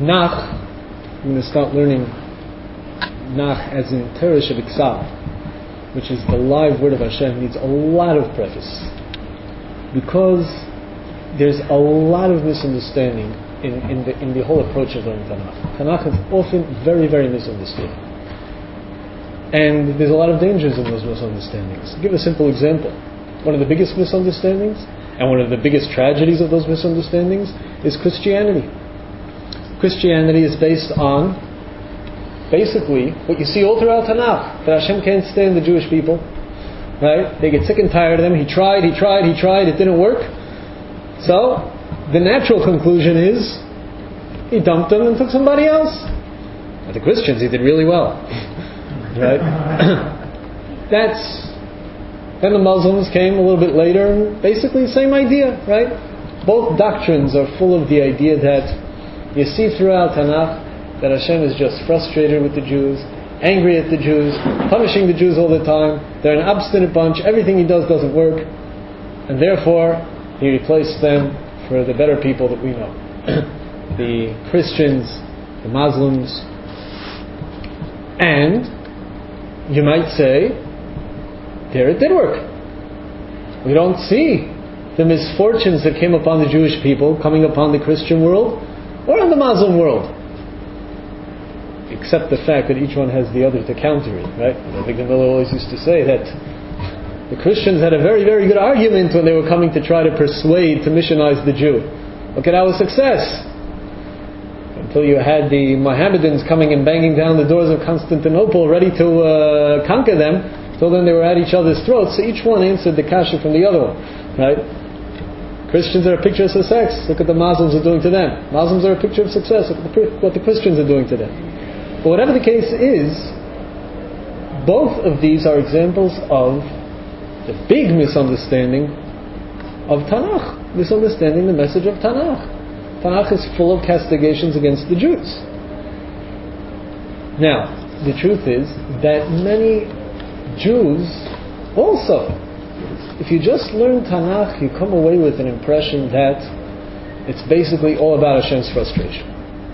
Nach, I'm going to start learning Nach as in Teresh of Iksav, which is the live word of Hashem, needs a lot of preface. Because there's a lot of misunderstanding in the whole approach of learning Tanakh. Tanakh is often very, very misunderstood. And there's a lot of dangers in those misunderstandings. I'll give a simple example. One of the biggest misunderstandings, and one of the biggest tragedies of those misunderstandings, is Christianity. Christianity is based on, basically, what you see all throughout Tanakh, that Hashem can't stand the Jewish people. Right? They get sick and tired of them. He tried, it didn't work. So, the natural conclusion is, he dumped them and took somebody else. But the Christians, he did really well. Right? Then the Muslims came a little bit later, and basically the same idea, right? Both doctrines are full of the idea that you see throughout Tanakh that Hashem is just frustrated with the Jews, angry at the Jews, punishing the Jews all the time. They're an obstinate bunch. Everything he does doesn't work. And therefore, he replaced them for the better people that we know. The Christians, the Muslims. And you might say, there it did work. We don't see the misfortunes that came upon the Jewish people coming upon the Christian world or in the Muslim world. Except the fact that each one has the other to counter it, right? I think the Miller always used to say that the Christians had a very, very good argument when they were coming to try to persuade to missionize the Jew. Look at our success. Until you had the Mohammedans coming and banging down the doors of Constantinople ready to conquer them. Till then they were at each other's throats, so each one answered the kasha from the other one, right? Christians are a picture of success. Look at the Muslims are doing to them. Muslims are a picture of success. Look at what the Christians are doing to them. But whatever the case is, both of these are examples of the big misunderstanding of Tanakh, misunderstanding the message of Tanakh. Tanakh is full of castigations against the Jews. Now, the truth is that many Jews also, if you just learn Tanakh, you come away with an impression that it's basically all about Hashem's frustration.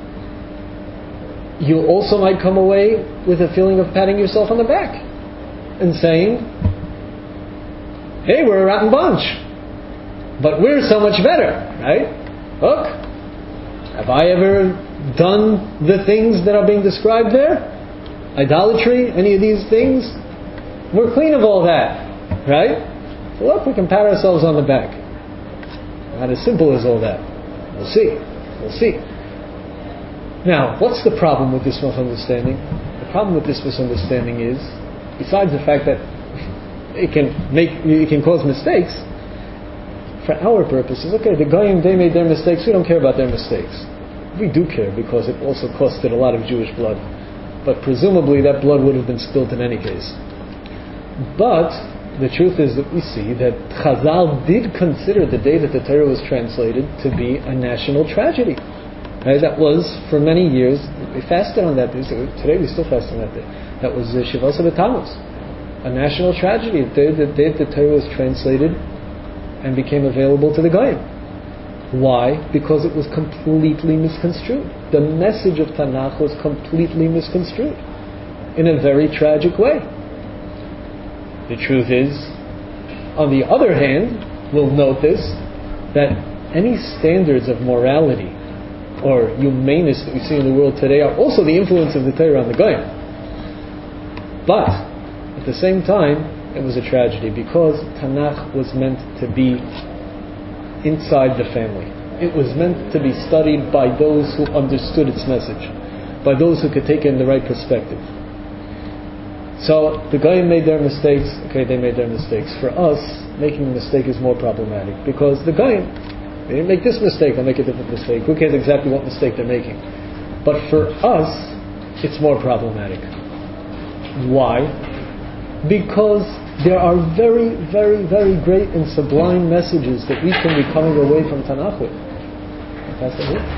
You also might come away with a feeling of patting yourself on the back and saying, hey, we're a rotten bunch, but we're so much better, right? Look, have I ever done the things that are being described there? Idolatry, any of these things? We're clean of all that, right? So look, we can pat ourselves on the back. Not as simple as all that. We'll see. Now, what's the problem with this misunderstanding? The problem with this misunderstanding is, besides the fact that it can cause mistakes, for our purposes, okay, the Goyim, they made their mistakes, we don't care about their mistakes. We do care because it also costed a lot of Jewish blood. But presumably that blood would have been spilt in any case. But the truth is that we see that Chazal did consider the day that the Torah was translated to be a national tragedy. Right? That was, for many years, we fasted on that day. Today we still fast on that day. That was Shivasa B'Tammuz, a national tragedy. The day that the Torah was translated and became available to the Goyim. Why? Because it was completely misconstrued. The message of Tanakh was completely misconstrued in a very tragic way. The truth is, on the other hand, we'll notice that any standards of morality or humaneness that we see in the world today are also the influence of the Torah on the Goyim. But at the same time, it was a tragedy because Tanakh was meant to be inside the family. It was meant to be studied by those who understood its message, by those who could take in the right perspective. So the Goyim made their mistakes. Okay, they made their mistakes. For us, making a mistake is more problematic because the Goyim, they didn't make this mistake, they'll make a different mistake. Who cares exactly what mistake they're making? But for us, it's more problematic. Why? Because there are very, very, very great and sublime messages that we can be coming away from Tanakh with. Pass that here.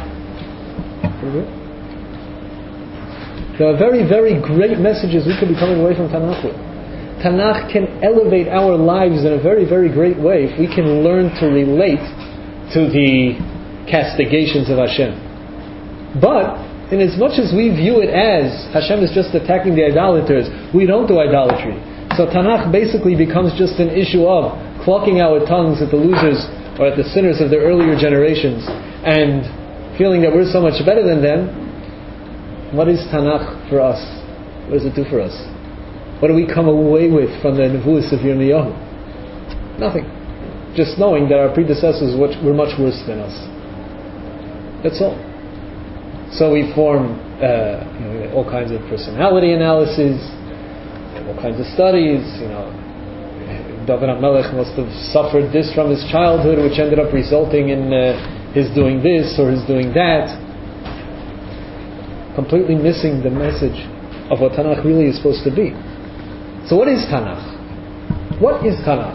There are very, very great messages we can be coming away from Tanakh with. Tanakh can elevate our lives in a very, very great way if we can learn to relate to the castigations of Hashem. But in as much as we view it as Hashem is just attacking the idolaters, we don't do idolatry. So Tanakh basically becomes just an issue of clucking our tongues at the losers or at the sinners of their earlier generations and feeling that we're so much better than them. What is Tanakh for us? What does it do for us? What do we come away with from the Nevuos of Yirmiyahu? Nothing. Just knowing that our predecessors were much worse than us. That's all. So we form all kinds of personality analysis, all kinds of studies. David HaMelech must have suffered this from his childhood, which ended up resulting in his doing this or his doing that. Completely missing the message of what Tanakh really is supposed to be. So what is Tanakh? What is Tanakh?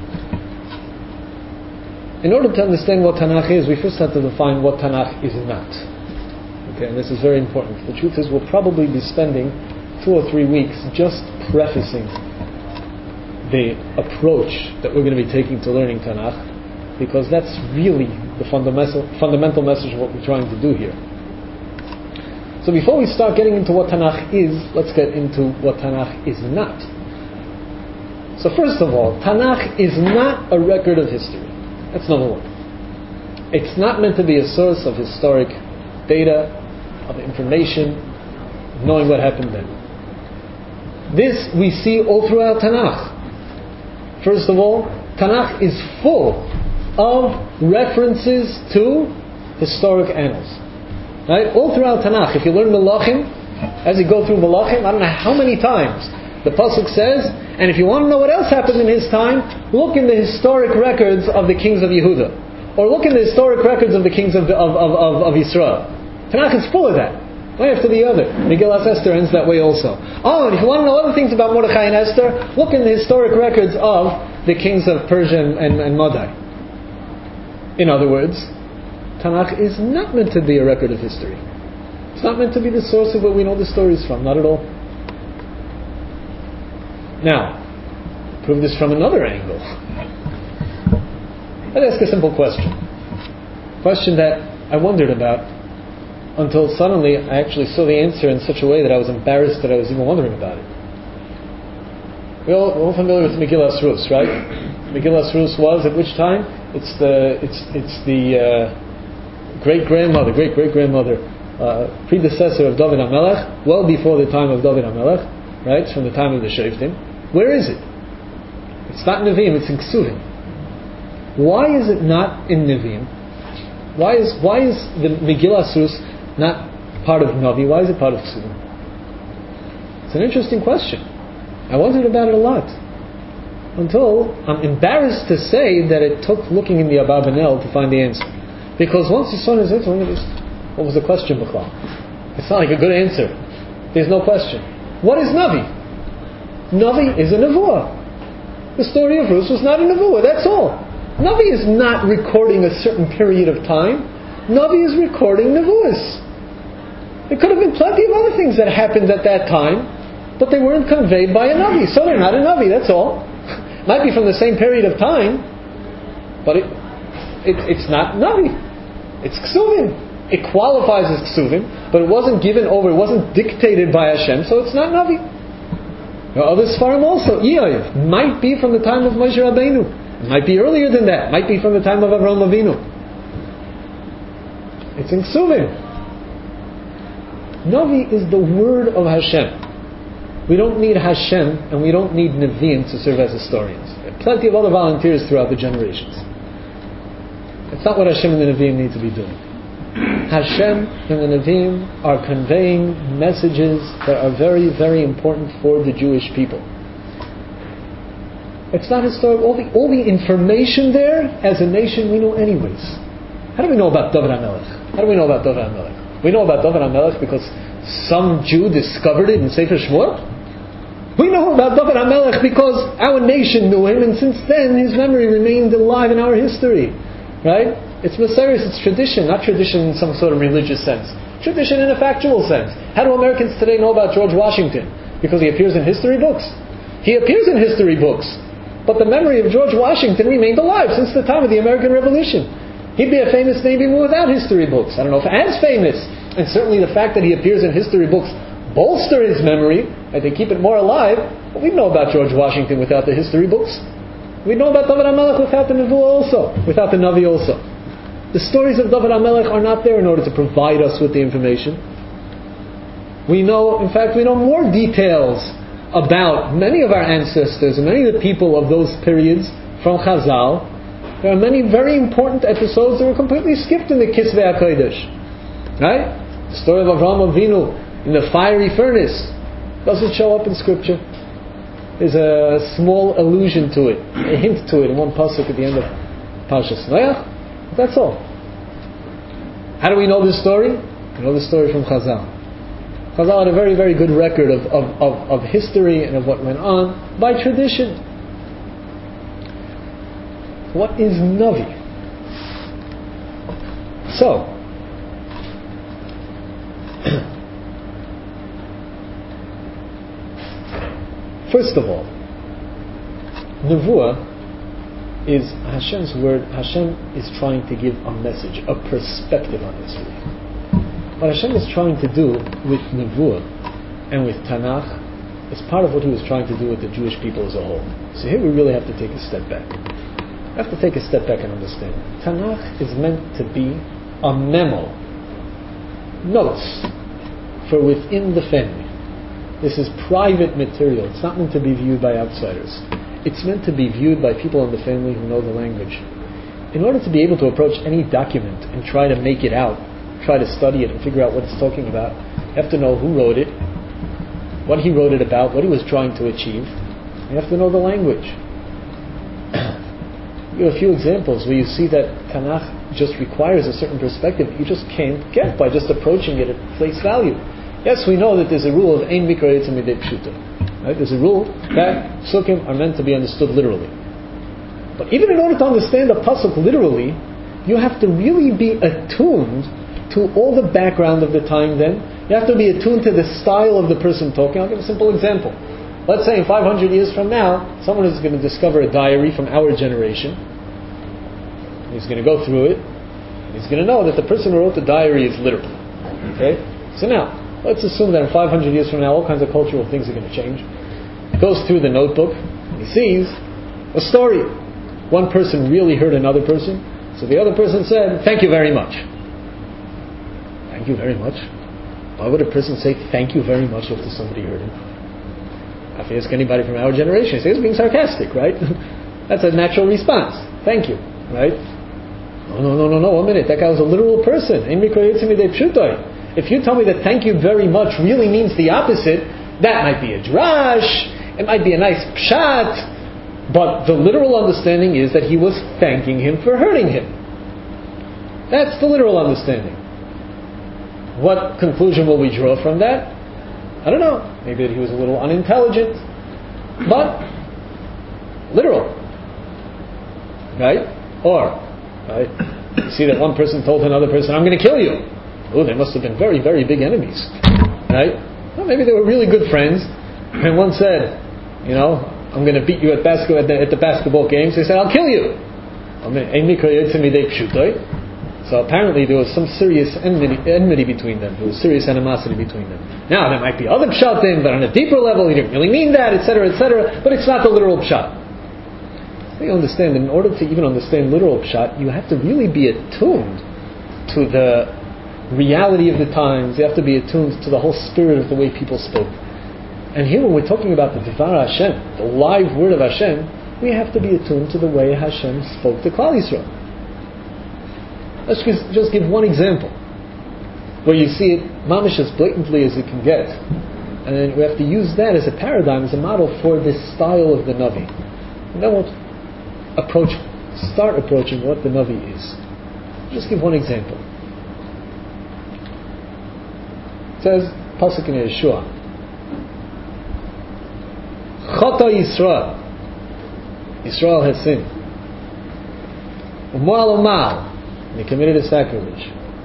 In order to understand what Tanakh is, we first have to define what Tanakh is not. Okay, and this is very important. The truth is we'll probably be spending 2 or 3 weeks just prefacing the approach that we're going to be taking to learning Tanakh, because that's really the fundamental message of what we're trying to do here. So before we start getting into what Tanakh is, let's get into what Tanakh is not. So first of all, Tanakh is not a record of history. That's number one. It's not meant to be a source of historic data, of information, knowing what happened then. This we see all throughout Tanakh. First of all, Tanakh is full of references to historic annals. Right? All throughout Tanakh, if you learn Melachim, as you go through Melachim, I don't know how many times the Pasuk says, and if you want to know what else happened in his time, look in the historic records of the kings of Yehuda, or look in the historic records of the kings of Yisrael. Tanakh is full of that, one after the other. Megillas Esther ends that way also. Oh, and if you want to know other things about Mordechai and Esther, look in the historic records of the kings of Persia and Madai. In other words, Tanakh is not meant to be a record of history. It's not meant to be the source of where we know the stories from, not at all. Now, prove this from another angle. Let's ask a simple question. Question that I wondered about until suddenly I actually saw the answer in such a way that I was embarrassed that I was even wondering about it. We're all familiar with Megillas Rus, right? Megillas Rus was at which time? It's the great-great-grandmother, predecessor of David HaMelech, well before the time of David HaMelech, right? From the time of the Shoftim. Where is it? It's not in Nevi'im, it's in Ksuvim. Why is it not in Nevi'im? Why is the Megillas Rus not part of Navi? Why is it part of Ksuvim? It's an interesting question. I wondered about it a lot. Until I'm embarrassed to say that it took looking in the Abarbanel to find the answer. Because once you saw his answer, what was the question, B'chal? It's not like a good answer. There's no question. What is Navi? Navi is a Nevuah. The story of Rus was not a Nevuah, that's all. Navi is not recording a certain period of time. Navi is recording Nevuahs. There could have been plenty of other things that happened at that time, but they weren't conveyed by a Navi. So they're not a Navi, that's all. Might be from the same period of time, but it's not Navi. It's Ksuvim. It qualifies as Ksuvim, but it wasn't given over, it wasn't dictated by Hashem, so it's not Navi. There are other Sfarim also. Eiv might be from the time of Moshe Rabbeinu. It might be earlier than that. It might be from the time of Avraham Avinu. It's in Ksuvim. Navi is the word of Hashem. We don't need Hashem and we don't need Nevi'im to serve as historians. There are plenty of other volunteers throughout the generations. It's not what Hashem and the Nevi'im need to be doing. Hashem and the Nevi'im are conveying messages that are very, very important for the Jewish people. It's not historic. All the information there, as a nation, we know anyways. How do we know about David HaMelech? How do we know about David HaMelech? We know about David HaMelech because some Jew discovered it in Sefer Shmuel. We know about David HaMelech because our nation knew him, and since then his memory remained alive in our history. Right? It's Maseres, it's tradition, not tradition in some sort of religious sense. Tradition in a factual sense. How do Americans today know about George Washington? Because he appears in history books. He appears in history books. But the memory of George Washington remained alive since the time of the American Revolution. He'd be a famous name even without history books. I don't know if as famous And certainly the fact that he appears in history books bolster his memory, and they keep it more alive. But we know about George Washington without the history books. We know about David HaMelech without the Nevuah also, without the Navi also. The stories of David HaMelech are not there in order to provide us with the information. We know, in fact, we know more details about many of our ancestors and many of the people of those periods from Chazal. There are many very important episodes that were completely skipped in the Kisvei HaKodesh. Right? The story of Avraham Avinu in the fiery furnace doesn't show up in Scripture. There's a small allusion to it, a hint to it in one pasuk at the end of Parshas Noach. That's all. How do we know this story? We know the story from Chazal. Chazal had a very, very good record of history and of what went on by tradition. What is Navi? So, first of all, Nevuah is Hashem's word. Hashem is trying to give a message, a perspective on history. What Hashem is trying to do with Nevuah and with Tanakh is part of what He was trying to do with the Jewish people as a whole. So here we really have to take a step back. We have to take a step back and understand. Tanakh is meant to be a memo, notes for within the family. This is private material. It's not meant to be viewed by outsiders. It's meant to be viewed by people in the family who know the language. In order to be able to approach any document and try to make it out, try to study it and figure out what it's talking about, you have to know who wrote it, what he wrote it about, what he was trying to achieve. You have to know the language. You have a few examples where you see that Tanakh just requires a certain perspective you just can't get by just approaching it at face value. Yes, we know that there's a rule of Ein Mikra Yitzim Midei Pshuto. Right? There's a rule that Psukim are meant to be understood literally. But even in order to understand a pasuk literally, you have to really be attuned to all the background of the time then. You have to be attuned to the style of the person talking. I'll give a simple example. Let's say in 500 years from now, someone is going to discover a diary from our generation. He's going to go through it. And he's going to know that the person who wrote the diary is literal. Okay? So now, let's assume that in 500 years from now, all kinds of cultural things are going to change. He goes through the notebook, and he sees a story. One person really hurt another person, so the other person said, "Thank you very much." Thank you very much? Why would a person say thank you very much if somebody hurt him? If you ask anybody from our generation, they say it's being sarcastic, right? That's a natural response. Thank you, right? No, 1 minute. That guy was a literal person. If you tell me that thank you very much really means the opposite, that might be a drash, it might be a nice pshat, but the literal understanding is that he was thanking him for hurting him. That's the literal understanding. What conclusion will we draw from that? I don't know. Maybe that he was a little unintelligent, but literal. Right? Or, right? You see that one person told another person, "I'm going to kill you." Oh, they must have been very, very big enemies. Right? Well, maybe they were really good friends. And one said, "I'm going to beat you at the basketball games." They said, "I'll kill you." So apparently there was some serious enmity between them. There was serious animosity between them. Now, there might be other pshatim, but on a deeper level, he didn't really mean that, etc., etc., but it's not the literal pshat. You understand, in order to even understand literal pshat, you have to really be attuned to the reality of the times. You have to be attuned to the whole spirit of the way people spoke. And here when we're talking about the Dvar Hashem, the live word of Hashem, we have to be attuned to the way Hashem spoke to Klal Yisrael. Let's just give one example where you see it mamish as blatantly as it can get. And then we have to use that as a paradigm, as a model for this style of the Navi. And then we'll start approaching what the Navi is. Just give one example. It says, pasuk in Yeshua, Chata Yisrael. Yisrael has sinned. Umal, they committed a sacrilege.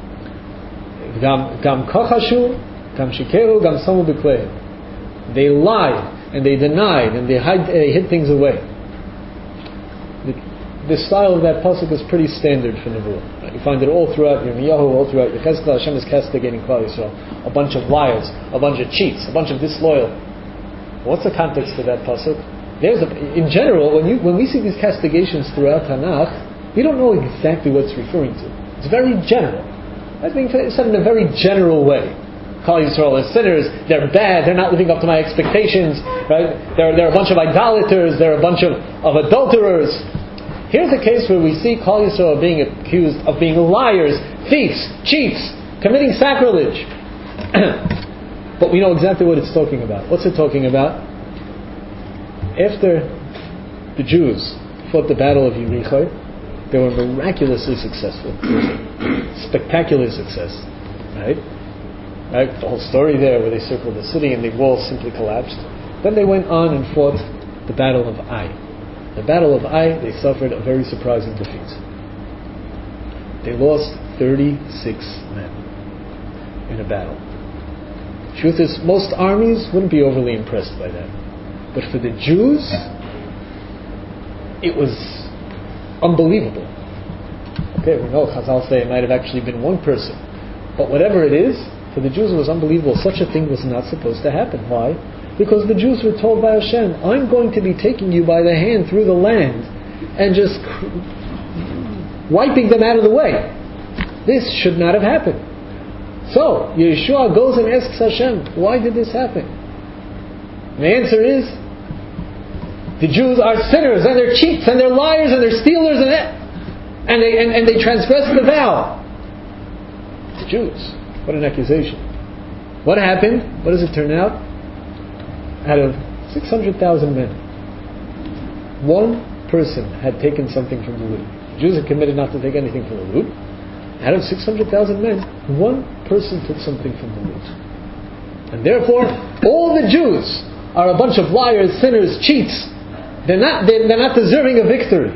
Gam kachashu, gam shikeru, gam samu b'klei. They lied and they denied and they hid things away. the style of that pasuk is pretty standard for Nebuah. You find it all throughout Yirmiyahu, all throughout Yechezkel. Hashem is castigating Klal Yisrael. A bunch of liars, a bunch of cheats, a bunch of disloyal. What's the context of that pasuk? In general, when we see these castigations throughout Tanakh, we don't know exactly what it's referring to. It's very general. That's being said in a very general way. Klal Yisrael are sinners, they're bad, they're not living up to my expectations, right? They're a bunch of idolaters, they're a bunch of adulterers. Here's a case where we see Klal Yisrael being accused of being liars, thieves, cheats, committing sacrilege. But we know exactly what it's talking about. What's it talking about? After the Jews fought the battle of Yericho, they were miraculously successful. Spectacular success. Right? The whole story there where they circled the city and the walls simply collapsed. Then they went on and fought the Battle of Ai. The Battle of Ai, they suffered a very surprising defeat. They lost 36 men in a battle. Truth is, most armies wouldn't be overly impressed by that. But for the Jews, it was unbelievable. Okay, we know Chazal say it might have actually been one person. But whatever it is, for the Jews it was unbelievable. Such a thing was not supposed to happen. Why? Because the Jews were told by Hashem, I'm going to be taking you by the hand through the land and just wiping them out of the way. This should not have happened. So, Yeshua goes and asks Hashem, why did this happen? And the answer is, the Jews are sinners, and they're cheats, and they're liars, and they're stealers, and they transgress the vow. The Jews. What an accusation. What happened? What does it turn out? Out of 600,000 men, one person had taken something from the loot. The Jews had committed not to take anything from the loot. Out of 600,000 men, one person took something from the loot. And therefore, all the Jews are a bunch of liars, sinners, cheats. They're not deserving of victory.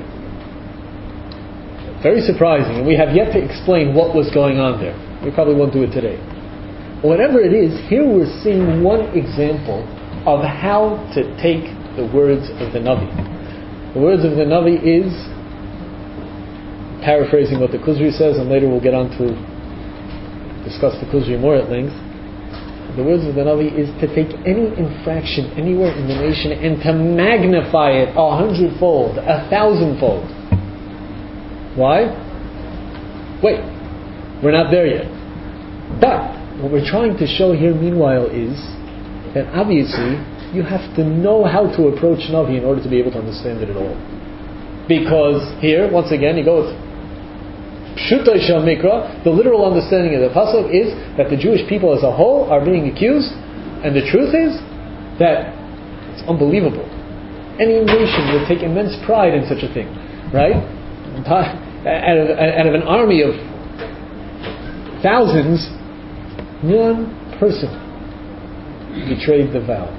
Very surprising, and we have yet to explain what was going on there. We probably won't do it today. Whatever it is, here we're seeing one example of how to take the words of the Navi. The words of the Navi is, paraphrasing what the Kuzri says, and later we'll get on to discuss the Kuzri more at length. The words of the Navi is to take any infraction anywhere in the nation and to magnify it 100-fold, 1,000-fold. Why? Wait, we're not there yet. But what we're trying to show here, meanwhile, is that obviously you have to know how to approach Navi in order to be able to understand it at all. Because here, once again, you go with Pshuto Shel Mikra, the literal understanding of the pasuk is that the Jewish people as a whole are being accused, and the truth is that it's unbelievable. Any nation would take immense pride in such a thing, right? Out of an army of thousands, one person betrayed the vow.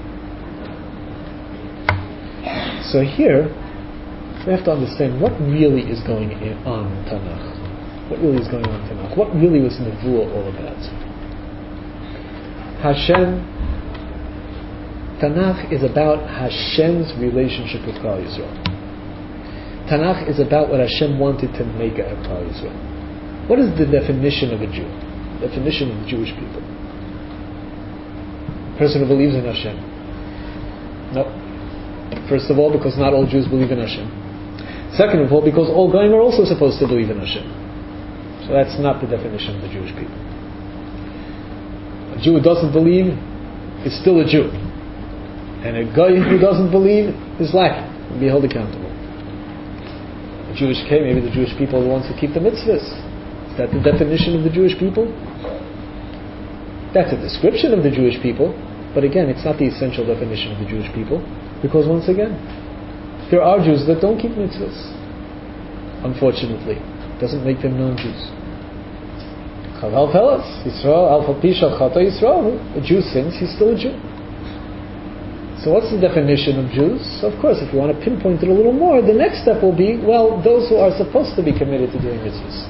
So here, we have to understand what really is going on in Tanakh. What really is going on in Tanakh? What really was Nevuah all about? Tanakh is about Hashem's relationship with Klal Yisrael. Tanakh is about what Hashem wanted to make out of Klal Yisrael. What is the definition of a Jew? The definition of the Jewish people? A person who believes in Hashem. No. First of all, because not all Jews believe in Hashem. Second of all, because all Goyim are also supposed to believe in Hashem. So that's not the definition of the Jewish people. A Jew who doesn't believe is still a Jew. And a guy who doesn't believe is lacking, will be held accountable. Maybe the Jewish people are the ones who keep the mitzvahs. Is that the definition of the Jewish people? That's a description of the Jewish people, but again, it's not the essential definition of the Jewish people, because once again, there are Jews that don't keep mitzvahs. Unfortunately, it doesn't make them non-Jews. Chazal tell us, Yisrael, Alpha Pisha Chata Yisrael, a Jew sins, he's still a Jew. So what's the definition of Jews? Of course, if you want to pinpoint it a little more, the next step will be, well, those who are supposed to be committed to doing mitzvahs.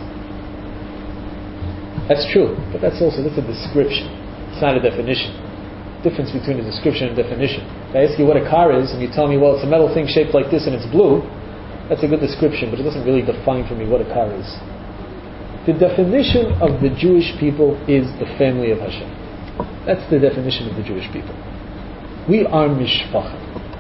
That's true, but that's a description. It's not a definition. Difference between a description and definition. If I ask you what a car is, and you tell me, well, it's a metal thing shaped like this and it's blue, that's a good description, but it doesn't really define for me what a kar is. The definition of the Jewish people is the family of Hashem. That's the definition of the Jewish people. We are mishpacha.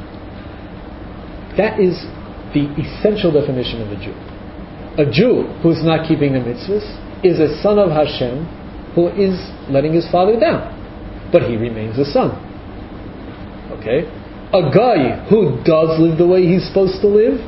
That is the essential definition of a Jew. A Jew who's not keeping the mitzvahs is a son of Hashem who is letting his father down, but he remains a son. Okay? A guy who does live the way he's supposed to live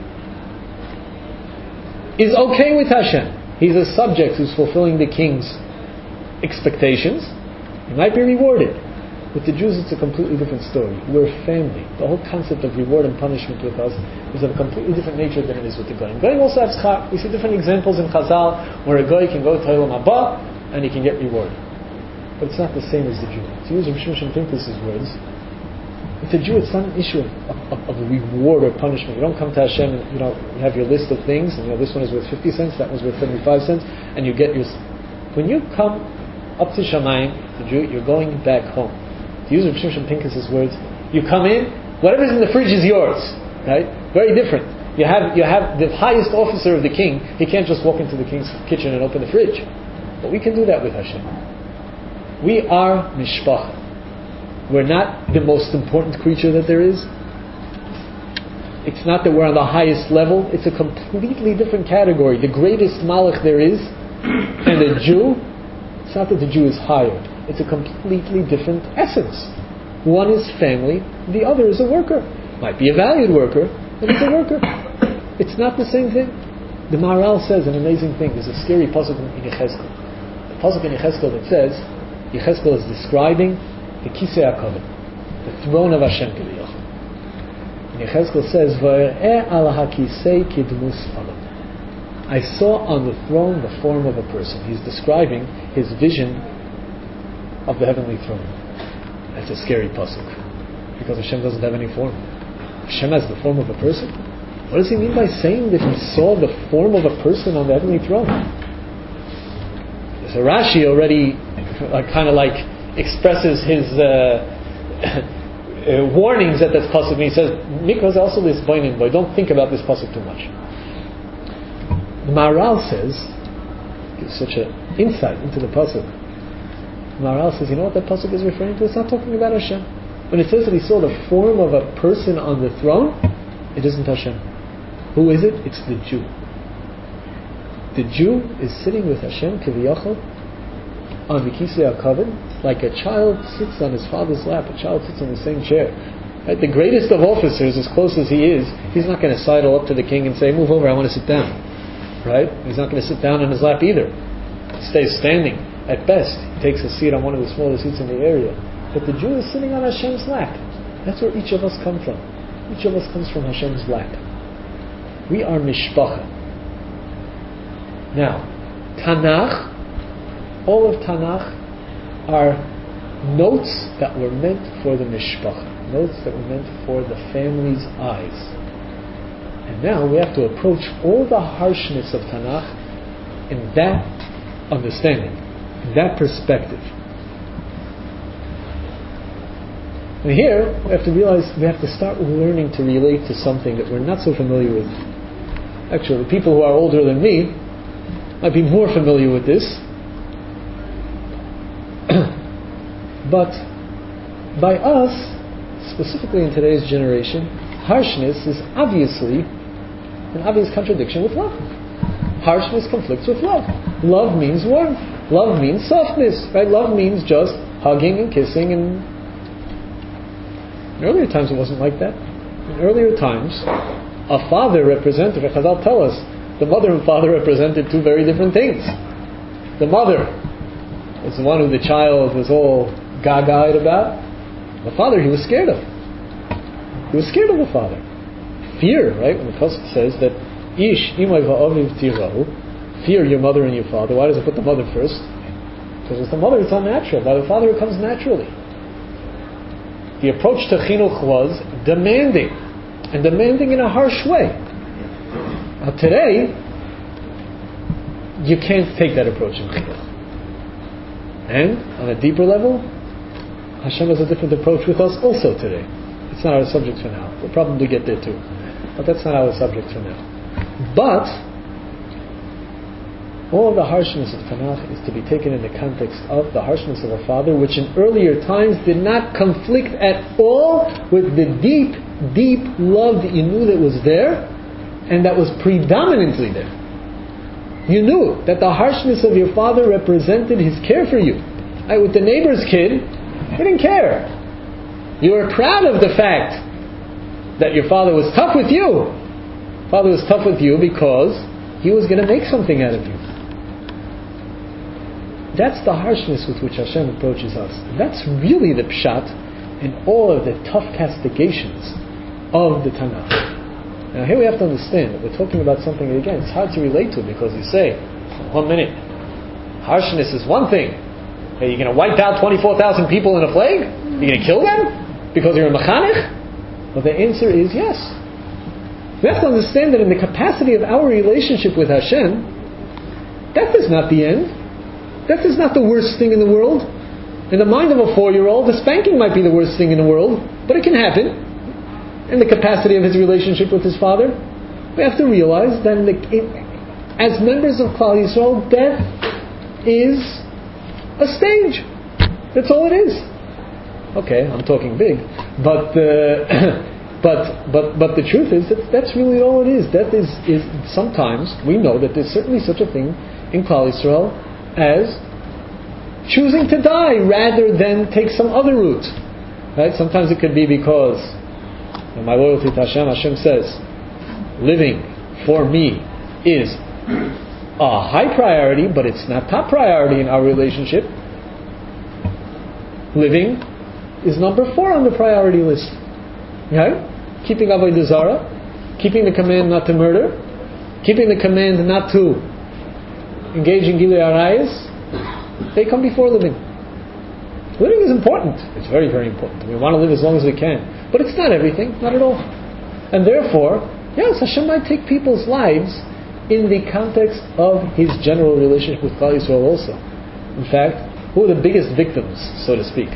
is okay with Hashem. He's a subject who's fulfilling the king's expectations. He might be rewarded. With the Jews, it's a completely different story. We're family. The whole concept of reward and punishment with us is of a completely different nature than it is with the Goyim. Goyim also have schar. We see different examples in Chazal where a Goy can go to Olam Haba and he can get rewarded. But it's not the same as the Jew. To use Rav Shimshon Pincus's words, with the Jew, it's not an issue of reward or punishment. You don't come to Hashem and you have your list of things, and this one is worth 50 cents, that one's worth 75 cents, and you get your... When you come up to Shamayim, the Jew, you're going back home. To use Rav Shimshon Pincus's words, you come in, whatever's in the fridge is yours. Right? Very different. You have the highest officer of the king, he can't just walk into the king's kitchen and open the fridge. But we can do that with Hashem. We are mishpacha. We're not the most important creature that there is. It's not that we're on the highest level. It's a completely different category. The greatest malach there is, and the Jew, it's not that the Jew is higher. It's a completely different essence. One is family, the other is a worker. Might be a valued worker, but it's a worker. It's not the same thing. The Maharal says an amazing thing. There's a scary pasuk in Yechezkel. The pasuk in Yechezkel that says, Yechezkel is describing the Kisei HaKavod, the throne of Hashem Kiviyach. And Yechezkel says, "V'er'eh al hakisei kidmus adam." I saw on the throne the form of a person. He's describing his vision of the heavenly throne. That's a scary pasuk, because Hashem doesn't have any form. Hashem has the form of a person. What does he mean by saying that he saw the form of a person on the heavenly throne? So Rashi already kind of expresses his warnings at this pasuk. He says, "Mikras also this boy. Don't think about this pasuk too much." The Maharal says, gives such an insight into the pasuk. The Maharal says, you know what that pasuk is referring to? It's not talking about Hashem. When it says that he saw the form of a person on the throne, it isn't Hashem. Who is it? It's the Jew. The Jew is sitting with Hashem Kiviyachol on the Kisei HaKavod, like a child sits on his father's lap. A child sits on the same chair. Right? The greatest of officers, as close as he is, he's not going to sidle up to the king and say, "Move over, I want to sit down." Right? He's not going to sit down on his lap either. He stays standing. At best, he takes a seat on one of the smaller seats in the area. But the Jew is sitting on Hashem's lap. That's where each of us come from. Each of us comes from Hashem's lap. We are mishpacha. Now, Tanakh, all of Tanakh are notes that were meant for the mishpacha, notes that were meant for the family's eyes. And now we have to approach all the harshness of Tanakh in that understanding, in that perspective. And here we have to realize we have to start learning to relate to something that we're not so familiar with. Actually, the people who are older than me might be more familiar with this. But by us, specifically in today's generation, harshness is obviously an obvious contradiction with love. Harshness conflicts with love. Love means warmth. Love means softness. Right? Love means just hugging and kissing. And in earlier times it wasn't like that. In earlier times, a father represented, Chazal tell us, the mother and father represented two very different things. The mother was the one who the child was all gaga-eyed about. The father he was scared of. He was scared of the father. Fear, right? When the pasuk says that Ish imay va'aviv tirahu, fear your mother and your father. Why does it put the mother first? Because with the mother it's unnatural. By the father it comes naturally. The approach to chinuch was demanding, and demanding in a harsh way. Now today, you can't take that approach in chinuch. And on a deeper level, Hashem has a different approach with us also today. It's not our subject for now. We'll probably get there too. But that's not our subject for now. But all of the harshness of Tanakh is to be taken in the context of the harshness of our Father, which in earlier times did not conflict at all with the deep, deep love that you knew that was there, and that was predominantly there. You knew that the harshness of your father represented his care for you. Right? With the neighbor's kid, he didn't care. You were proud of the fact that your father was tough with you. Father was tough with you because he was going to make something out of you. That's the harshness with which Hashem approaches us. And that's really the pshat in all of the tough castigations of the Tanakh. Now here we have to understand that we're talking about something that, again, it's hard to relate to, because you say, 1 minute, harshness is one thing. Are you going to wipe out 24,000 people in a plague? Are you going to kill them because you're a mechanech? Well, the answer is yes. We have to understand that in the capacity of our relationship with Hashem, death is not the end. Death is not the worst thing in the world. In the mind of a 4-year-old, the spanking might be the worst thing in the world, but it can happen. In the capacity of his relationship with his father, we have to realize that as members of Klal Yisrael, death is a stage. That's all it is. Okay, I'm talking big, but the truth is that that's really all it is. Death is sometimes, we know that there's certainly such a thing in Klal Yisrael as choosing to die rather than take some other route. Right? Sometimes it could be because in my loyalty to Hashem, Hashem says, living for me is a high priority, but it's not top priority in our relationship. Living is number 4 on the priority list. Right? Keeping Avodah Zarah, keeping the command not to murder, keeping the command not to engage in Gilui Arayos, they come before living. Living is important. It's very, very important. We want to live as long as we can. But it's not everything, not at all. And therefore, yes, Hashem might take people's lives in the context of His general relationship with Klal Yisrael also. In fact, who are the biggest victims, so to speak,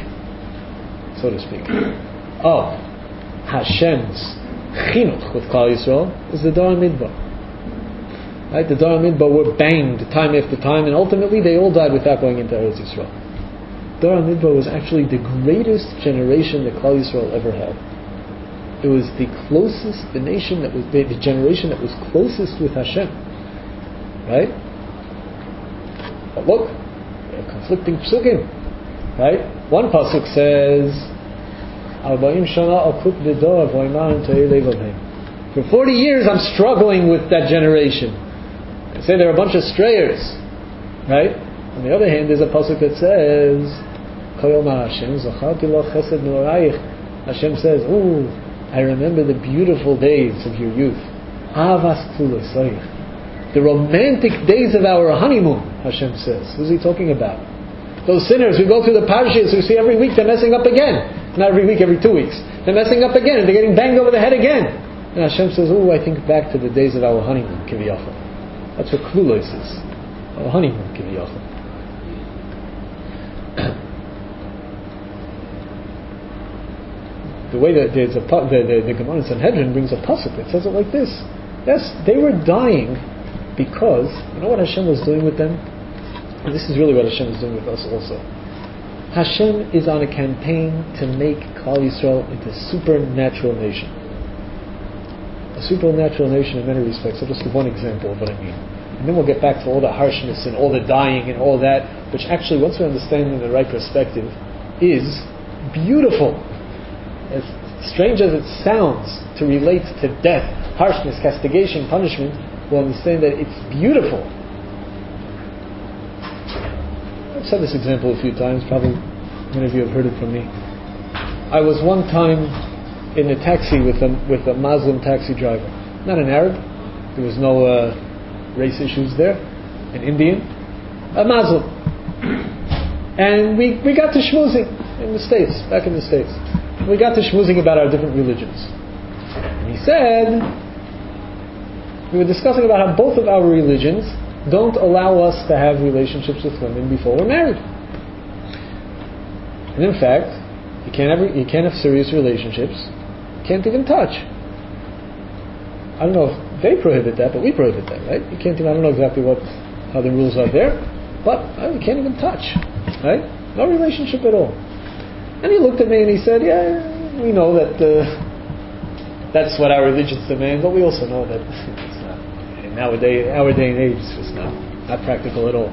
of Hashem's chinuch with Klal Yisrael is the Dor HaMidbar. Right? The Dor HaMidbar were banged time after time, and ultimately they all died without going into Eretz Yisrael. Dor HaMidbar was actually the greatest generation that Klal Yisrael ever had. It was the closest, the generation that was closest with Hashem. Right? But look, there are conflicting psukim. Right? One pasuk says, for 40 years I'm struggling with that generation. They say they're a bunch of strayers. Right? On the other hand, there's a pasuk that says, Hashem says, "Ooh, I remember the beautiful days of your youth. The romantic days of our honeymoon," Hashem says. Who's He talking about? Those sinners who go through the parashas, who see every week they're messing up again. Not every week, every 2 weeks. They're messing up again, and they're getting banged over the head again. And Hashem says, "Ooh, I think back to the days of our honeymoon, Kiviyachol." That's what Klulos is. Our honeymoon, Kiviyachol. The way that there's the Gemara in Sanhedrin brings a pasuk that says it like this. Yes, they were dying because, you know what Hashem was doing with them? And this is really what Hashem is doing with us also. Hashem is on a campaign to make Klal Yisrael into a supernatural nation. A supernatural nation in many respects. I'll just give one example of what I mean. And then we'll get back to all the harshness and all the dying and all that, which actually, once we understand in the right perspective, is beautiful. As strange as it sounds to relate to death, harshness, castigation, punishment, we'll understand that it's beautiful. I've said this example a few times, probably many of you have heard it from me. I was one time in a taxi with a Muslim taxi driver, not an Arab. There was no race issues there. An Indian, a Muslim, and we got to schmoozing in the States, back in the States. We got to schmoozing about our different religions. And he said, we were discussing about how both of our religions don't allow us to have relationships with women before we're married. And in fact, you can't have serious relationships, can't even touch. I don't know if they prohibit that, but we prohibit that, right? You can't even, I don't know exactly how the rules are there, but you can't even touch, right? No relationship at all. And he looked at me and he said, yeah, we know that that's what our religions demand, but we also know that it's not. In our day and age, it's just not practical at all.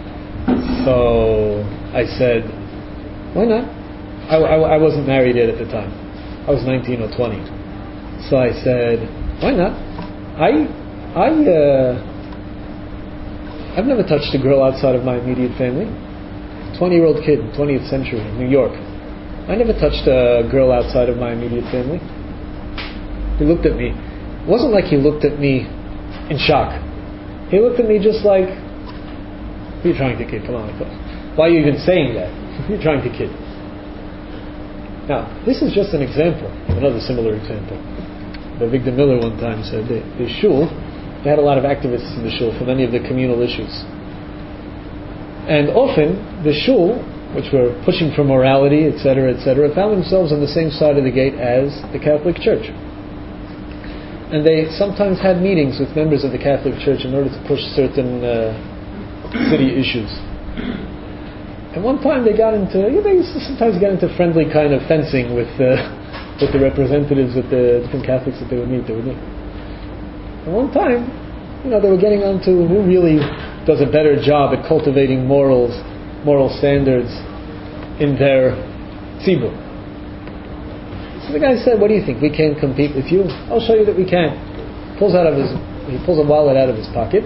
So I said, why not? I wasn't married yet at the time. I was 19 or 20. So I said, why not? I've never touched a girl outside of my immediate family. 20-year-old kid, 20th century, New York. I never touched a girl outside of my immediate family. He looked at me. It wasn't like he looked at me in shock. He looked at me just like, who are you trying to kid? Come on. Why are you even saying that? Who are you trying to kid? Now, this is just an example. Another similar example. The Victor Miller one time said the shul, they had a lot of activists in the shul for many of the communal issues. And often, the shul, which were pushing for morality, etc., found themselves on the same side of the gate as the Catholic Church. And they sometimes had meetings with members of the Catholic Church in order to push certain city issues. And one time they used to sometimes get into friendly kind of fencing with the representatives of the different Catholics that they would meet. And one time, they were getting onto who really does a better job at cultivating moral standards in their tzibur. So the guy said, what do you think? We can't compete with you? I'll show you that we can. He pulls a wallet out of his pocket,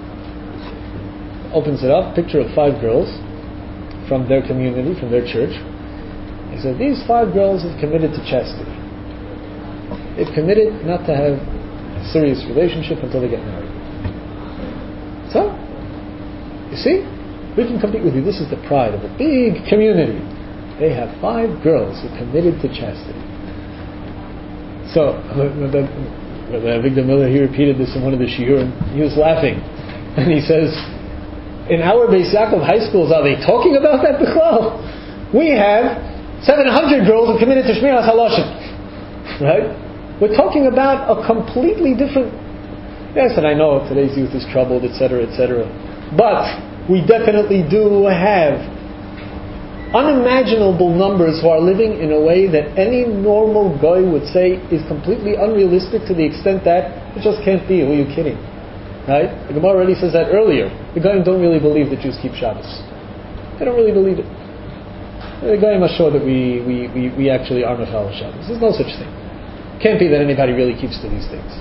opens it up, picture of 5 girls from their community, from their church. He said, these 5 girls have committed to chastity. They've committed not to have a serious relationship until they get married. So, you see, we can compete with you. This is the pride of a big community. They have 5 girls who committed to chastity. So, Victor Miller, he repeated this in one of the shiur, and he was laughing. And he says, in our Beis Yaakov high schools, are they talking about that b'chlal? We have 700 girls who committed to Shmiras Haloshen. Right? We're talking about a completely different... Yes, and I know today's youth is troubled, etc., but we definitely do have unimaginable numbers who are living in a way that any normal guy would say is completely unrealistic, to the extent that it just can't be. Who are you kidding? Right? The Gemara already says that earlier. The Goyim don't really believe that Jews keep Shabbos. They don't really believe it. The Goyim must show that we actually are Mechal Shabbos. There's no such thing. Can't be that anybody really keeps to these things.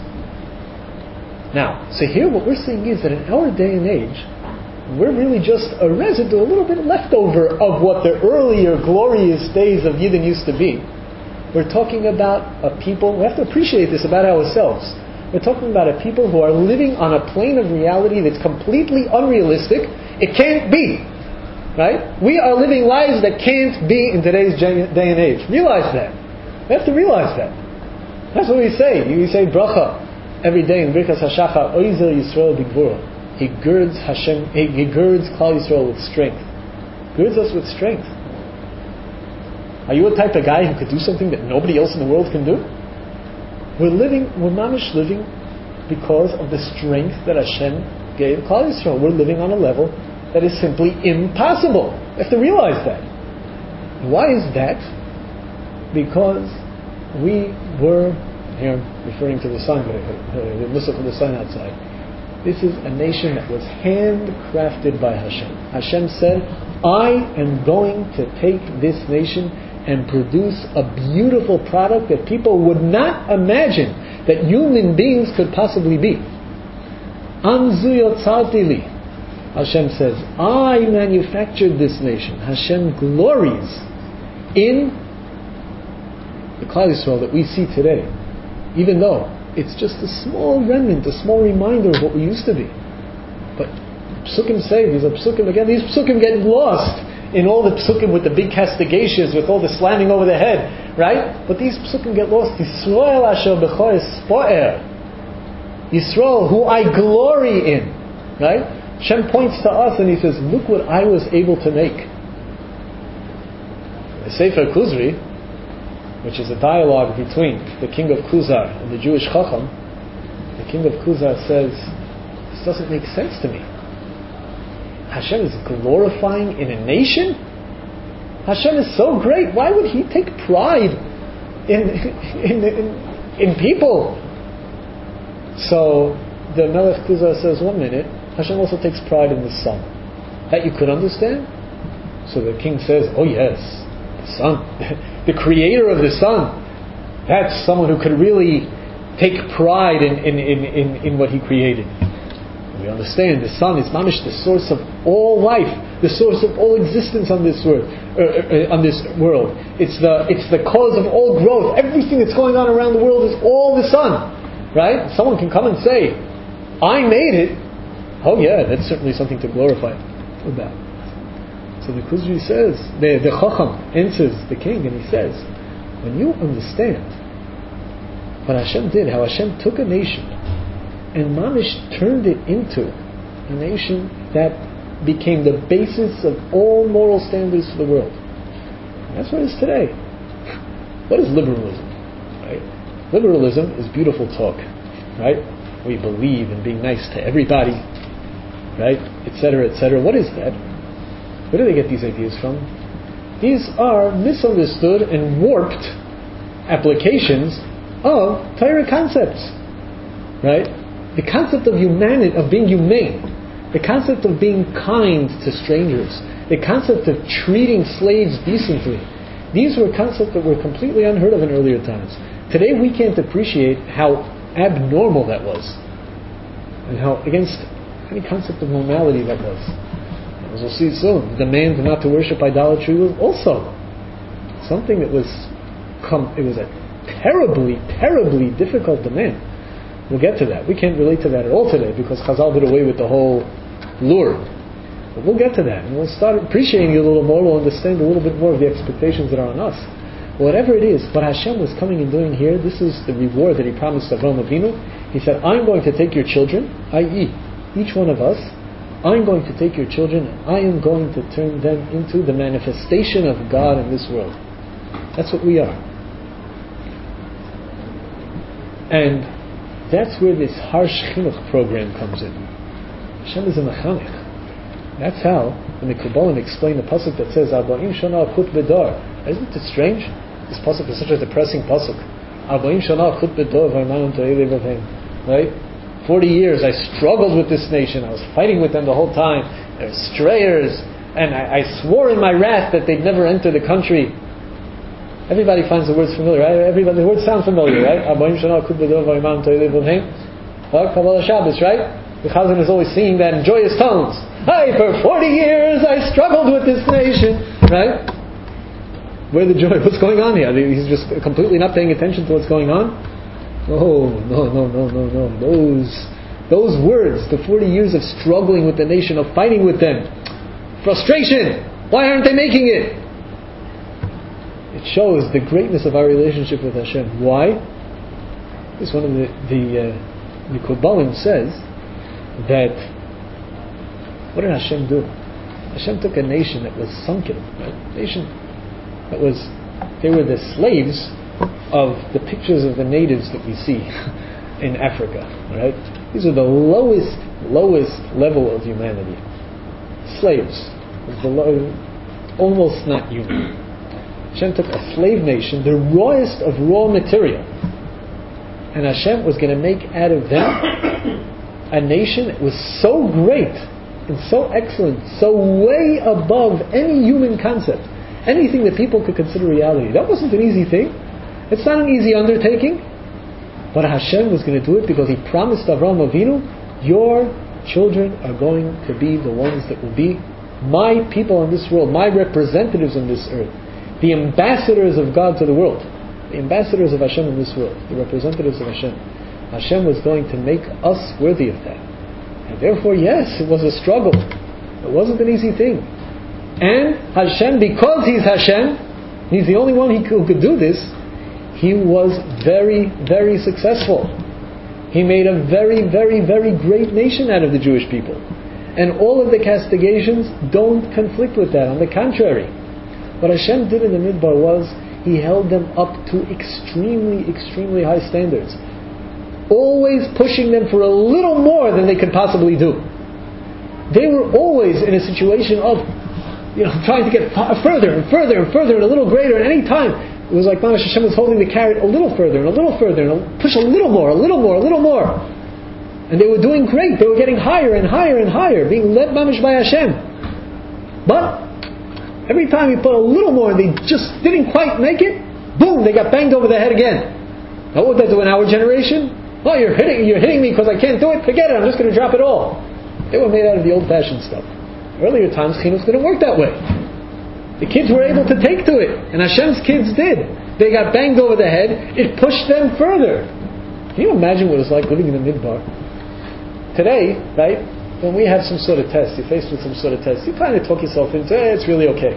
Now, so here what we're seeing is that in our day and age, we're really just a residue, a little bit leftover of what the earlier glorious days of Yidden used to be. We're talking about a people, we have to appreciate this about ourselves. We're talking about a people who are living on a plane of reality that's completely unrealistic. It can't be. Right? We are living lives that can't be in today's day and age. Realize that. We have to realize that. That's what we say. We say bracha every day in Birkas HaShachar, Oizer Yisrael B'Gvura. He girds Klal Yisrael with strength. Girds us with strength. Are you a type of guy who could do something that nobody else in the world can do? We're mamish living because of the strength that Hashem gave Klal Yisrael. We're living on a level that is simply impossible. You have to realize that. Why is that? Because we were, here referring to the sun, the Musaf of the sun outside. This is a nation that was handcrafted by Hashem. Hashem said, I am going to take this nation and produce a beautiful product that people would not imagine that human beings could possibly be. Amzu yotzarti li. Hashem says, I manufactured this nation. Hashem glories in the Klal Yisrael that we see today, even though it's just a small remnant, a small reminder of what we used to be. But Psukim say, these Psukim get lost in all the Psukim with the big castigations, with all the slamming over the head, right? But these Psukim get lost. Yisrael asher b'cho espoer. Yisrael, who I glory in, right? Hashem points to us and He says, look what I was able to make. The Sefer Kuzri, which is a dialogue between the king of Kuzar and the Jewish Chacham, king of Kuza says, this doesn't make sense to me. Hashem is glorifying in a nation? Hashem is so great. Why would He take pride in people? So the Melech Kuza says, 1 minute, Hashem also takes pride in the sun. That you could understand? So the king says, oh yes, the sun, the creator of the sun, that's someone who could really take pride in what He created. We understand the sun is mamish, the source of all life, the source of all existence on this world. It's the cause of all growth. Everything that's going on around the world is all the sun, right? Someone can come and say, "I made it." Oh yeah, that's certainly something to glorify about. So the Kuzri says, the Chacham answers the king, and he says, when you understand what Hashem did, how Hashem took a nation and mamish turned it into a nation that became the basis of all moral standards for the world. And that's what it is today. What is liberalism? Right? Liberalism is beautiful talk, right? We believe in being nice to everybody, right? Etc., etc. What is that? Where do they get these ideas from? These are misunderstood and warped applications of Torah concepts, right? The concept of humanity, of being humane, the concept of being kind to strangers, the concept of treating slaves decently. These were concepts that were completely unheard of in earlier times. Today we can't appreciate how abnormal that was, and how against any concept of normality that was. As we'll see soon, the demand not to worship idolatry was also something that was it was a terribly, terribly difficult demand. We'll get to that. We can't relate to that at all today because Chazal did away with the whole lure. But we'll get to that, and we'll start appreciating it a little more. We'll understand a little bit more of the expectations that are on us. Whatever it is, what Hashem was coming and doing here, this is the reward that He promised Avraham Avinu. He said, I'm going to take your children, i.e., each one of us, I'm going to take your children and I am going to turn them into the manifestation of God in this world. That's what we are. And that's where this harsh chinuch program comes in. Hashem is a mechanech. That's how, when the Kabbalah explain the pasuk that says, Arba'im shana kut bedar. Isn't it strange? This pasuk is such a depressing pasuk. Arba'im shana kut bedar v'armanam to'elei v'avhem. Right? 40 years I struggled with this nation. I was fighting with them the whole time. They're strayers. And I swore in my wrath that they'd never enter the country. Everybody finds the words familiar, right? The words sound familiar, right? Kabbalah Shabbos, right? The Chazan is always singing that in joyous tones. Hey, for 40 years I struggled with this nation, right? Where's the joy? What's going on here? He's just completely not paying attention to what's going on? Oh, no. Those words, the 40 years of struggling with the nation, of fighting with them, frustration. Why aren't they making it? It shows the greatness of our relationship with Hashem. Why? This one of the Kabbalim says that what did Hashem do? Hashem took a nation that was sunken, right? Nation that was, they were the slaves of the pictures of the natives that we see in Africa, right? These are the lowest level of humanity. Slaves. Almost not human. Hashem took a slave nation, the rawest of raw material, and Hashem was going to make out of them a nation that was so great and so excellent, so way above any human concept, anything that people could consider reality. That wasn't an easy thing. It's not an easy undertaking, but Hashem was going to do it because He promised Avraham Avinu, your children are going to be the ones that will be my people in this world, my representatives on this earth, the ambassadors of God to the world, the ambassadors of Hashem in this world, the representatives of Hashem. Hashem was going to make us worthy of that. And therefore, yes, it was a struggle. It wasn't an easy thing. And Hashem, because He's Hashem, He's the only one who could do this, He was very, very successful. He made a very, very, very great nation out of the Jewish people. And all of the castigations don't conflict with that. On the contrary, what Hashem did in the Midbar was He held them up to extremely, extremely high standards. always pushing them for a little more than they could possibly do. They were always in a situation of, trying to get further and further and further and a little greater. And any time, it was like Mamash Hashem was holding the carrot a little further and a little further and push a little more, a little more, a little more. And they were doing great. They were getting higher and higher and higher, being led Mamash by Hashem. But every time you put a little more and they just didn't quite make it, boom, they got banged over the head again. Now what would that do in our generation? Oh, you're hitting me because I can't do it? Forget it, I'm just going to drop it all. They were made out of the old-fashioned stuff. Earlier times, chinuch didn't work that way. The kids were able to take to it, and Hashem's kids did. They got banged over the head, it pushed them further. Can you imagine what it was like living in the midbar? Today, right, when we have some sort of test, you're faced with some sort of test, you kind of talk yourself into, it's really okay.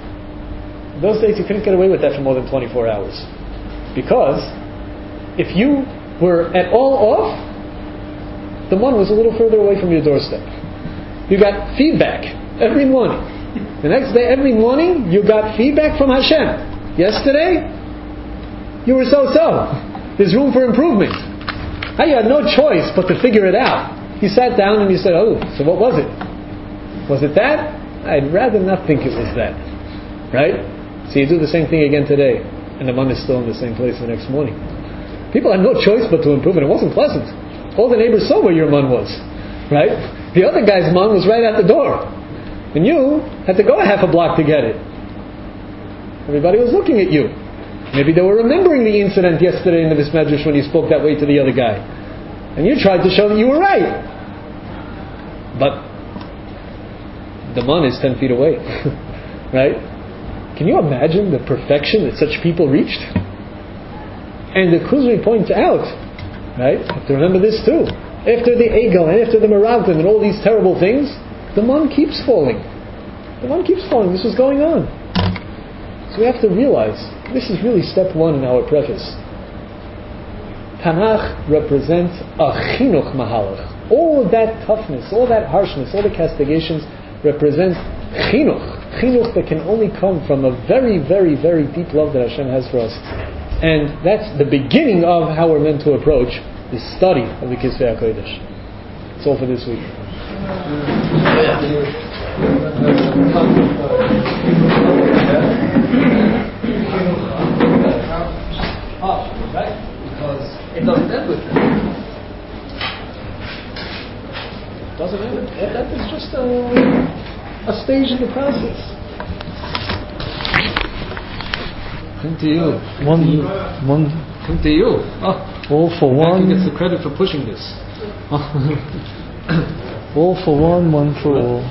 In those days, you couldn't get away with that for more than 24 hours. Because if you were at all off, the one was a little further away from your doorstep. You got feedback every morning. The next day, every morning, you got feedback from Hashem. Yesterday, you were so-so. There's room for improvement. Now you had no choice but to figure it out. You sat down and you said, so what was it? Was it that? I'd rather not think it was that. Right? So you do the same thing again today, and the man is still in the same place the next morning. People had no choice but to improve, and it wasn't pleasant. All the neighbors saw where your man was. Right? The other guy's man was right at the door. And you had to go a half a block to get it. Everybody was looking at you. Maybe they were remembering the incident yesterday in the Medrash when you spoke that way to the other guy. And you tried to show that you were right. But the man is 10 feet away. Right? Can you imagine the perfection that such people reached? And the Kuzri points out, right? You have to remember this too. After the Egel and after the Meraglim and all these terrible things, the man keeps falling. The man keeps falling. This is going on. So we have to realize, this is really step one in our preface. Tanakh represents a chinuch mahalach. All of that toughness, all that harshness, all the castigations represent chinuch. Chinuch that can only come from a very, very, very deep love that Hashem has for us. And that's the beginning of how we're meant to approach the study of the Kisvei HaKodesh. That's all for this week. Right? Because it doesn't end with that. It doesn't end with that. That is just a stage in the process. Come to you. One. Come to you. All for one. He gets the credit for pushing this. All for one for all.